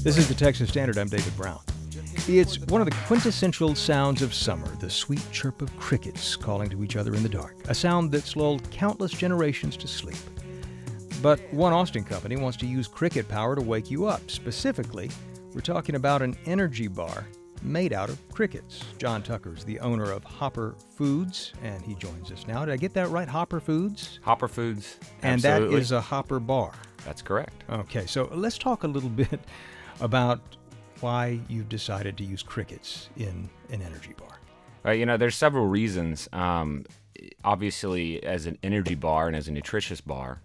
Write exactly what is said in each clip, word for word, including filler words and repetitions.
This is the Texas Standard. I'm David Brown. It's one of the quintessential sounds of summer, the sweet chirp of crickets calling to each other in the dark, a sound that's lulled countless generations to sleep. But one Austin company wants to use cricket power to wake you up. Specifically, we're talking about an energy bar made out of crickets. John Tucker's the owner of Hopper Foods, and he joins us now. Did I get that right? Hopper Foods? Hopper Foods, And absolutely. that is a Hopper bar. That's correct. Okay, so let's talk a little bit about why you've decided to use crickets in an energy bar. Right, you know, there's several reasons. Um, obviously, as an energy bar and as a nutritious bar,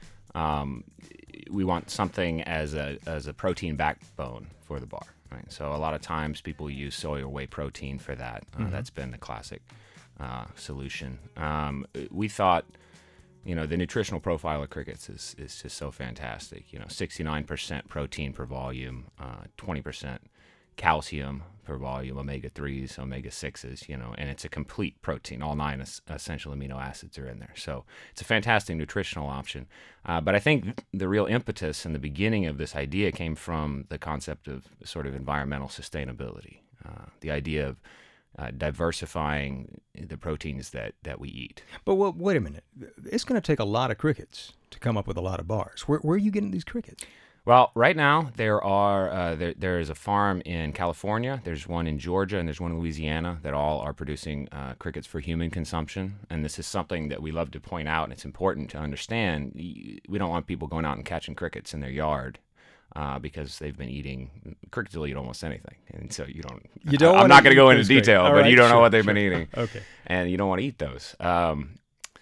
um, we want something as a as a protein backbone for the bar. Right? So a lot of times people use soy or whey protein for that. Uh, mm-hmm. That's been the classic uh, solution. Um, we thought, you know, the nutritional profile of crickets is, is just so fantastic. You know, sixty-nine percent protein per volume, uh, twenty percent calcium per volume, omega threes, omega sixes, you know, and it's a complete protein. All nine es- essential amino acids are in there. So it's a fantastic nutritional option. Uh, but I think the real impetus in the beginning of this idea came from the concept of sort of environmental sustainability, uh, the idea of Uh, diversifying the proteins that, that we eat. But well, wait a minute. It's going to take a lot of crickets to come up with a lot of bars. Where, where are you getting these crickets? Well, right now there are uh, there, there is a farm in California, there's one in Georgia, and there's one in Louisiana that all are producing uh, crickets for human consumption. And this is something that we love to point out, and it's important to understand. We don't want people going out and catching crickets in their yard. Uh, because they've been eating crickets will eat almost anything, and so you don't. You don't. I, I'm not going to go into detail, but right, you don't sure, know what they've sure. been eating. Okay. And you don't want to eat those. Um,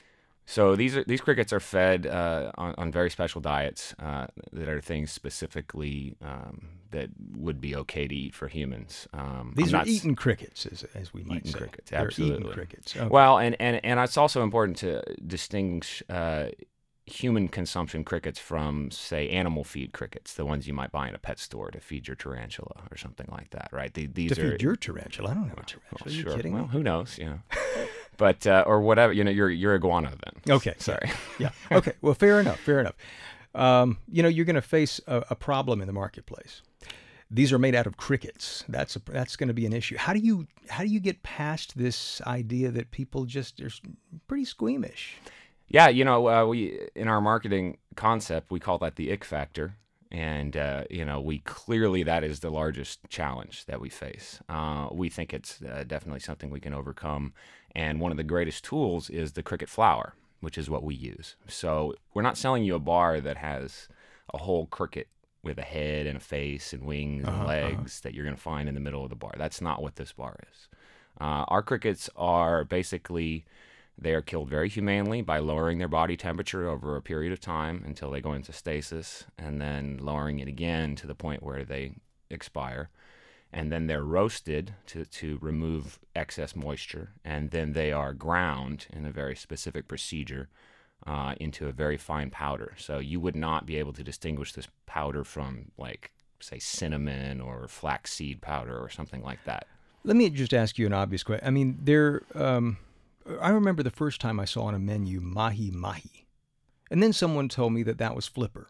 so these are these crickets are fed uh, on, on very special diets uh, that are things specifically um, that would be okay to eat for humans. Um, these I'm are not eaten crickets, as, as we might eaten say. crickets, They're absolutely. eaten crickets. Okay. Well, and, and and it's also important to distinguish. Uh, human consumption crickets from, say, animal feed crickets, the ones you might buy in a pet store to feed your tarantula or something like that, right? The, these to are, feed your tarantula? I don't have a tarantula. Well, are you sure. kidding well, me? who knows, you know. But, uh, or whatever, you know, you're, you're iguana then. Okay. Sorry. Yeah. Okay. Well, fair enough. Fair enough. Um, you know, you're going to face a, a problem in the marketplace. These are made out of crickets. That's a, that's going to be an issue. How do you how do you get past this idea that people just are pretty squeamish? Yeah, you know, uh, we in our marketing concept, we call that the ick factor. And, uh, you know, we clearly that is the largest challenge that we face. Uh, we think it's uh, definitely something we can overcome. And one of the greatest tools is the cricket flour, which is what we use. So we're not selling you a bar that has a whole cricket with a head and a face and wings and uh-huh, legs uh-huh. that you're going to find in the middle of the bar. That's not what this bar is. Uh, our crickets are basically... They are killed very humanely by lowering their body temperature over a period of time until they go into stasis, and then lowering it again to the point where they expire. And then they're roasted to, to remove excess moisture, and then they are ground in a very specific procedure uh, into a very fine powder. So you would not be able to distinguish this powder from, like, say, cinnamon or flaxseed powder or something like that. Let me just ask you an obvious question. I mean, they're... Um... I remember the first time I saw on a menu mahi mahi, and then someone told me that that was flipper.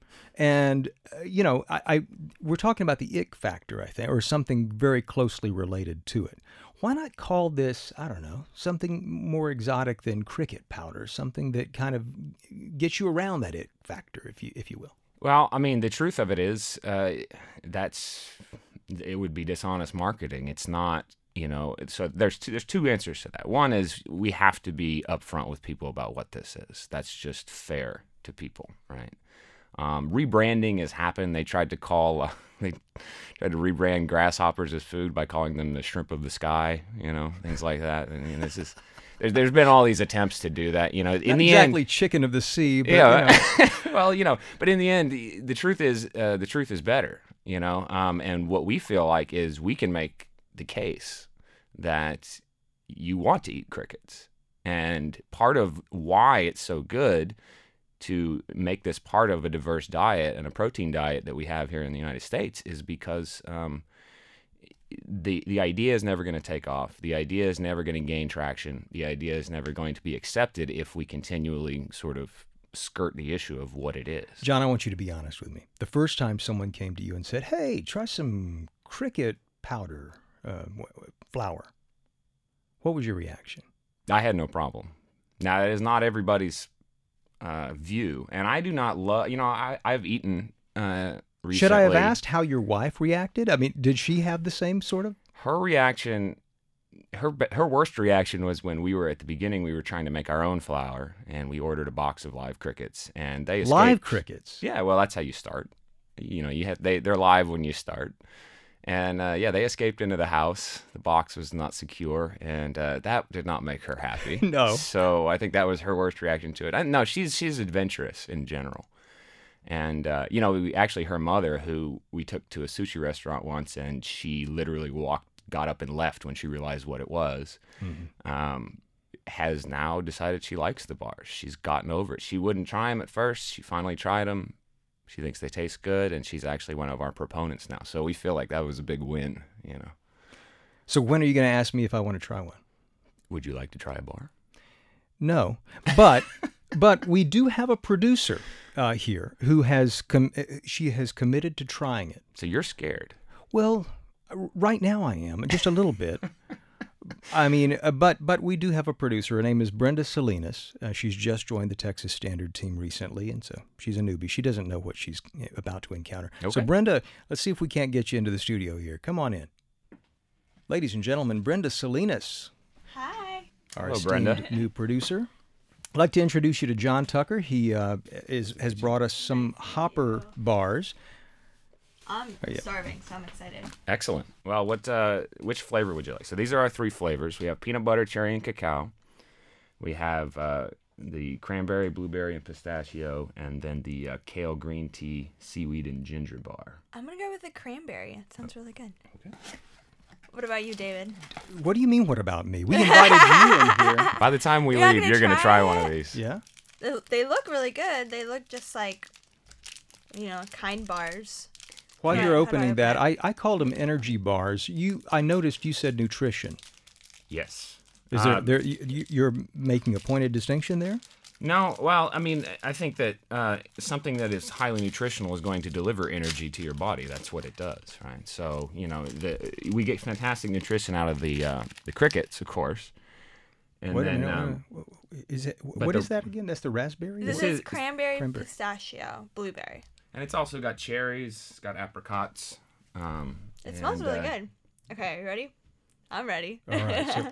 And uh, you know, I, I we're talking about the ick factor, I think, or something very closely related to it. Why not call this, I don't know, something more exotic than cricket powder, something that kind of gets you around that ick factor, if you if you will? Well, I mean, the truth of it is, uh, that's it would be dishonest marketing. It's not. You know, so there's two, there's two answers to that. One is we have to be upfront with people about what this is. That's just fair to people, right? Um, rebranding has happened. They tried to call, uh, they tried to rebrand grasshoppers as food by calling them the shrimp of the sky, you know, things like that. And, and this is, there's, there's been all these attempts to do that, you know. In Not the exactly end, chicken of the sea, but yeah, you know. well, you know, but in the end, the, the truth is, uh, the truth is better, you know. Um, and what we feel like is we can make the case that you want to eat crickets. And part of why it's so good to make this part of a diverse diet and a protein diet that we have here in the United States is because um, the the idea is never going to take off. The idea is never going to gain traction. The idea is never going to be accepted if we continually sort of skirt the issue of what it is. John, I want you to be honest with me. The first time someone came to you and said, hey, try some cricket powder uh, flour, what was your reaction? I had no problem. Now, that is not everybody's uh, view, and I do not love, you know, I, I've eaten uh, recently. Should I have asked how your wife reacted? I mean, did she have the same sort of? Her reaction, her her worst reaction was when we were at the beginning, we were trying to make our own flour, and we ordered a box of live crickets, and they escaped. Live crickets? Yeah, well, that's how you start. You know, you have they they're live when you start. And, uh, yeah, they escaped into the house. The box was not secure, and uh, that did not make her happy. No. So I think that was her worst reaction to it. I, no, she's she's adventurous in general. And, uh, you know, we, actually her mother, who we took to a sushi restaurant once, and she literally walked, got up and left when she realized what it was, mm-hmm. um, has now decided she likes the bars. She's gotten over it. She wouldn't try them at first. She finally tried them. She thinks they taste good, and she's actually one of our proponents now. So we feel like that was a big win, you know. So when are you going to ask me if I want to try one? Would you like to try a bar? No, but but we do have a producer uh, here who has com- she has committed to trying it. So you're scared? Well, right now I am, just a little bit. I mean, uh, but but we do have a producer. Her name is Brenda Salinas. Uh, she's just joined the Texas Standard team recently, and so she's a newbie. She doesn't know what she's about to encounter. Okay. So, Brenda, let's see if we can't get you into the studio here. Come on in. Ladies and gentlemen, Brenda Salinas. Hi. Our Hello, esteemed Brenda. new producer. I'd like to introduce you to John Tucker. He uh, is has brought us some Hopper bars. I'm Oh, yeah. starving, so I'm excited. Excellent. Well, what uh, which flavor would you like? So these are our three flavors. We have peanut butter, cherry, and cacao. We have uh, the cranberry, blueberry, and pistachio, and then the uh, kale green tea, seaweed, and ginger bar. I'm going to go with the cranberry. It sounds really good. Okay. What about you, David? What do you mean, what about me? We invited you in here. By the time we You're not leave, gonna you're going to try try one it? of these. Yeah? They, they look really good. They look just like, you know, kind bars. While Yeah, you're how do I opening open that, it? I, I called them energy bars. You, I noticed you said nutrition. Yes. Is there, Uh, there you, you're making a pointed distinction there? No, well, I mean, I think that uh, something that is highly nutritional is going to deliver energy to your body. That's what it does, right? So, you know, the, we get fantastic nutrition out of the uh, the crickets, of course. And Wait a then, minute, um, uh, is it? but What the- is that again? That's the raspberry. This This is is- cranberry, cranberry. pistachio, blueberry. and it's also got cherries, it's got apricots. Um, It smells and, really uh, good. Okay, are you ready? I'm ready. All right. So,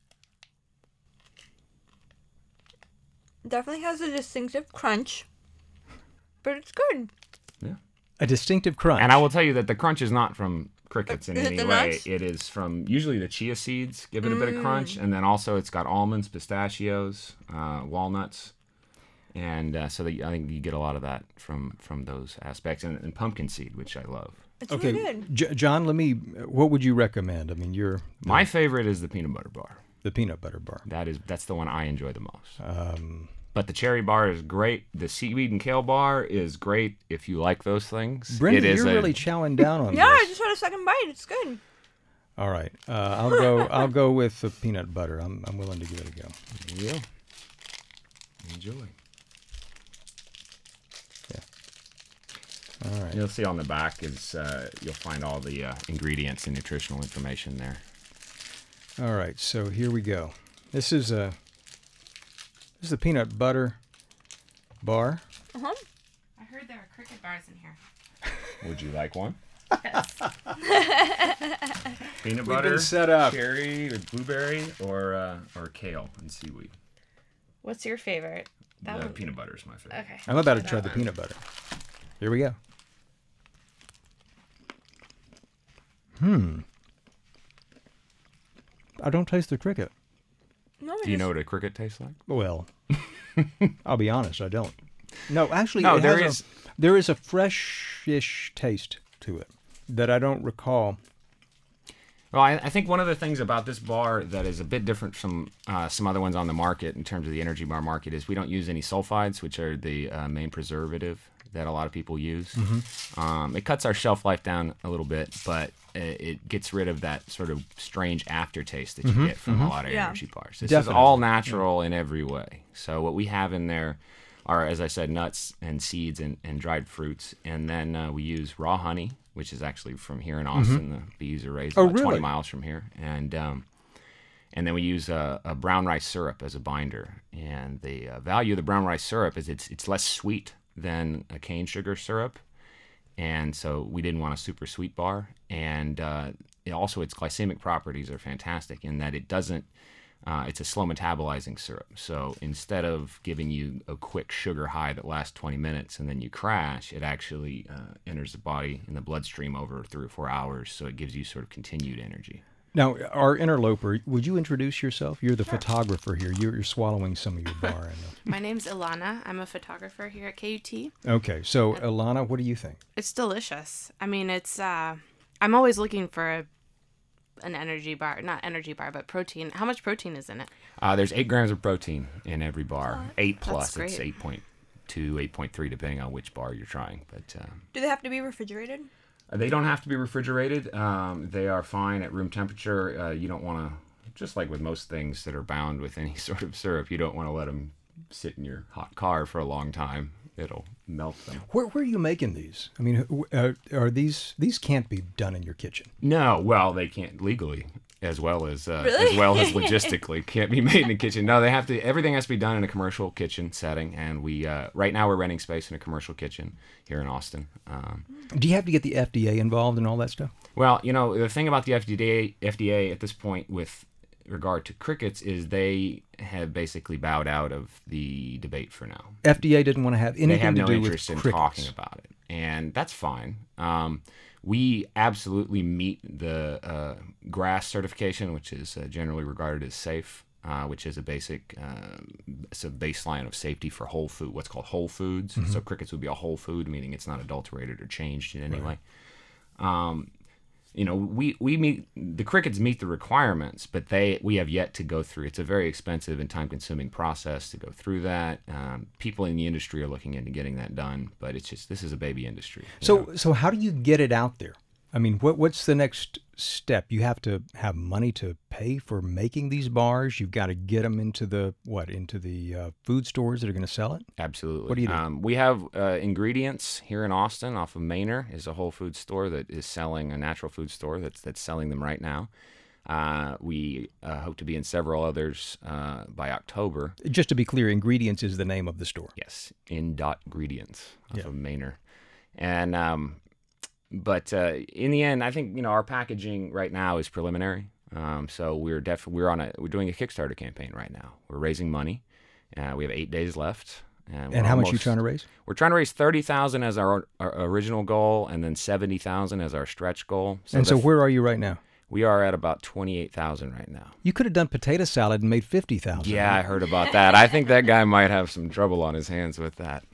Definitely has a distinctive crunch, but it's good. a distinctive crunch. And I will tell you that the crunch is not from crickets in Is it any the way. nuts? It is from usually the chia seeds give it a bit of crunch, Mm. and then also it's got almonds, pistachios, uh, walnuts, and uh, so that I think you get a lot of that from from those aspects, and, and pumpkin seed, which I love. It's Okay, really good. J- John, let me. What would you recommend? I mean, you're My favorite is the peanut butter bar. the peanut butter bar. That is that's the one I enjoy the most. Um, But the cherry bar is great. The seaweed and kale bar is great if you like those things. Brenda, it is you're a- really chowing down on Yeah, I this. just want a second bite. It's good. All right, uh, I'll go. I'll go with the peanut butter. I'm I'm willing to give it a go. Yeah. Enjoy. All right. You'll see on the back is uh, you'll find all the uh, ingredients and nutritional information there. All right. So here we go. This is a. This is the peanut butter bar. Uh-huh. I heard there are cricket bars in here. Would you like one? Yes. Peanut We've butter, been set up. cherry, or blueberry, or uh, or kale and seaweed. What's your favorite? That the one. peanut butter is my favorite. Okay. I'm about to That try the one. peanut butter. Here we go. Hmm. I don't taste the cricket. No, Do you know what a cricket tastes like? Well, I'll be honest, I don't. No, actually, No, it there has is- A, there is a freshish taste to it that I don't recall. Well, I, I think one of the things about this bar that is a bit different from uh, some other ones on the market in terms of the energy bar market is we don't use any sulfides, which are the uh, main preservative that a lot of people use. Mm-hmm. Um, it cuts our shelf life down a little bit, but it, it gets rid of that sort of strange aftertaste that you Mm-hmm. get from a lot of Yeah. energy bars. This Definitely. is all natural in every way. So what we have in there are, as I said, nuts and seeds and, and dried fruits. And then uh, we use raw honey, which is actually from here in Austin. Mm-hmm. The bees are raised oh, about really? twenty miles from here. And um, and then we use a, a brown rice syrup as a binder. And the uh, value of the brown rice syrup is it's it's less sweet than a cane sugar syrup. And so we didn't want a super sweet bar. And uh, it also, its glycemic properties are fantastic in that it doesn't, uh, it's a slow metabolizing syrup. So instead of giving you a quick sugar high that lasts twenty minutes and then you crash, it actually uh, enters the body in the bloodstream over three or four hours. So it gives you sort of continued energy. Now, our interloper, would you introduce yourself? You're the sure. photographer here. You're, you're swallowing some of your bar. I know. My name's Ilana. I'm a photographer here at K U T. Okay, so Ilana, what do you think? It's delicious. I mean, it's. Uh, I'm always looking for a, an energy bar, not energy bar, but protein. How much protein is in it? Uh, there's eight grams of protein in every bar. Oh, eight plus. That's It's great. eight point two, eight point three, depending on which bar you're trying. But uh, do they have to be refrigerated? They don't have to be refrigerated. Um, they are fine at room temperature. Uh, you don't want to, just like with most things that are bound with any sort of syrup, you don't want to let them sit in your hot car for a long time. It'll melt them. Where, where are you making these? I mean, uh, are these, these can't be done in your kitchen? No, well, they can't legally. As well as uh, really? as well as logistically, can't be made in a kitchen. No, they have to. Everything has to be done in a commercial kitchen setting, and we uh, right now we're renting space in a commercial kitchen here in Austin. Um, Do you have to get the F D A involved in all that stuff? well, you know, the thing about the F D A, F D A at this point with regard to crickets is they have basically bowed out of the debate for now. F D A didn't want to have anything they have to no do interest with in crickets. talking about it, and that's fine. Um, we absolutely meet the uh, GRAS certification, which is uh, generally regarded as safe, uh, which is a basic, uh, it's a baseline of safety for whole food, what's called whole foods. Mm-hmm. So crickets would be a whole food, meaning it's not adulterated or changed in any right. way. Um, you know, we, we meet, the crickets meet the requirements, but they, we have yet to go through. It's a very expensive and time-consuming process to go through that. Um, people in the industry are looking into getting that done, but it's just, this is a baby industry. So, know? so how do you get it out there? I mean, what what's the next step? You have to have money to pay for making these bars. You've got to get them into the, what, into the uh, food stores that are going to sell it? Absolutely. What do you do? Um, we have uh, ingredients here in Austin off of Manor is a Whole Food store that is selling, a natural food store that's that's selling them right now. Uh, we uh, hope to be in several others uh, by October. Just to be clear, Ingredients is the name of the store. Yes, in dot ingredients off Yeah. of Manor. And um, but uh, in the end, I think you know our packaging right now is preliminary. Um, so we're def- we're on a we're doing a Kickstarter campaign right now. We're raising money. Uh, we have eight days left. And, And how much are you almost- trying to raise? We're trying to raise thirty thousand as our, our original goal, and then seventy thousand as our stretch goal. And so the f- where are you right now? we are at about twenty-eight thousand right now. You could have done potato salad and made fifty thousand. Yeah, I heard about that. I think that guy might have some trouble on his hands with that.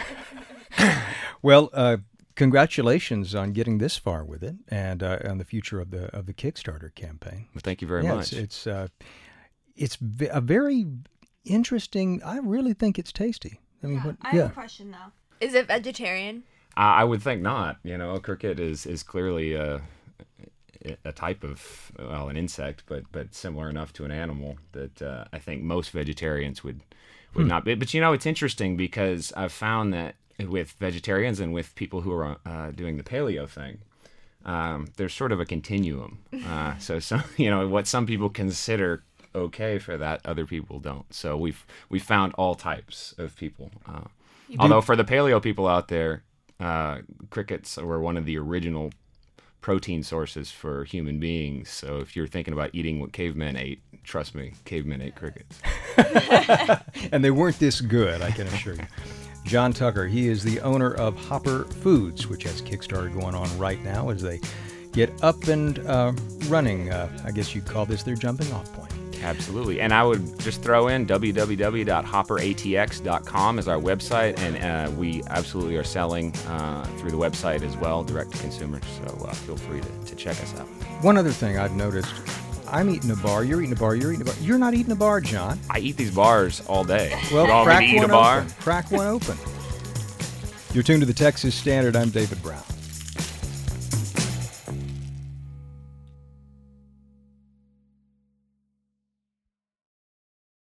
Well, uh, congratulations on getting this far with it, and uh, on the future of the of the Kickstarter campaign. Well, thank you very yeah, much. It's it's, uh, it's v- a very interesting. I really think it's tasty. I mean, what? I have Yeah. a question though. Is it vegetarian? Uh, I would think not. You know, a cricket is is clearly a, a type of well, an insect, but but similar enough to an animal that uh, I think most vegetarians would would Hmm. not be. But you know, it's interesting because I've found that with vegetarians and with people who are uh, doing the paleo thing, um, there's sort of a continuum. Uh, so some, you know, what some people consider okay for that, other people don't. So we've we found all types of people. Uh, although for the paleo people out there, uh, crickets were one of the original protein sources for human beings. So if you're thinking about eating what cavemen ate, trust me, cavemen ate crickets. And they weren't this good, I can assure you. John Tucker, he is the owner of Hopper Foods, which has Kickstarter going on right now as they get up and uh, running. Uh, I guess you'd call this their jumping off point. Absolutely. And I would just throw in w w w dot hopper a t x dot com as our website, and uh, we absolutely are selling uh, through the website as well, direct to consumers. So uh, feel free to, to check us out. One other thing I've noticed, I'm eating a bar, you're eating a bar, you're eating a bar. You're not eating a bar, John. I eat these bars all day. Well, you want me crack to eat one a bar? open. Crack one open. You're tuned to the Texas Standard. I'm David Brown.